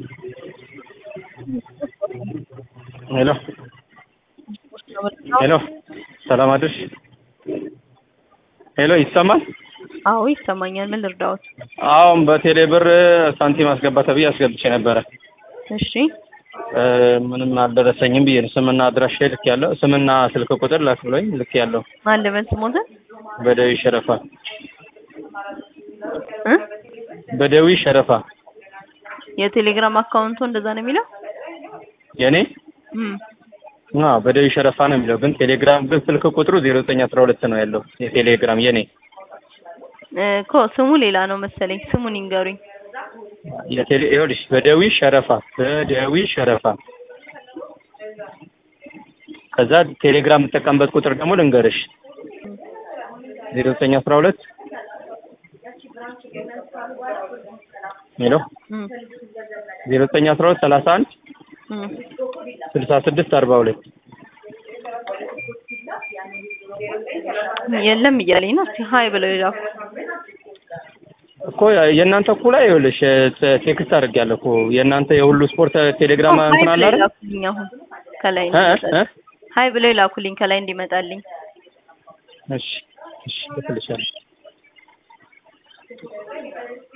ሄሎ ሄሎ ሰላም አድርሽ። ሄሎ ይሰማል? አዎ ይሰማኛል። ምን ልርዳዎት? አሁን በቴሌ ብር ሳንቲም አስገባ ተብዬ አስገብቼ ነበረ። እሺ ምንም አልደረሰኝም ብዬ ነው። ስምና አድራሻ ልክ ያለው ስምና ስልክ ቁጥር ላክ ብሎኝ ልክ ያለው። ማን ለምን ስሞተ? በደዊ ሸረፋ እ በደዊ ሸረፋ የቴሌግራም አካውንቱ እንደዛ ነው የሚለው? የኔ በደዊ ሸረፋ ነው የሚለው፣ ግን ቴሌግራም ግን ስልክ ቁጥሩ 0912 ነው ያለው የቴሌግራም የኔ እኮ ስሙ ሌላ ነው መሰለኝ። ስሙን ይንገሩኝ። ይኸውልሽ በደዊ ሸረፋ ከዛ ቴሌግራም የምጠቀምበት ቁጥር ደግሞ ልንገርሽ 0912 ሄሎ 0912 31 66 42 የለም እያለኝ ነው። እስኪ ሀይ ብለው ይላኩ እኮ የእናንተ እኮ ላይ ይኸውልሽ ቴክስት አድርጌያለሁ እኮ የእናንተ የሁሉ ስፖርት ቴሌግራም እንትን አለ አይደል? አሁን ከላይ እንዲመጣልኝ ሀይ ብለው ይላኩልኝ ከላይ እንዲመጣልኝ። እሺ እሺ ልክልሻለሁ።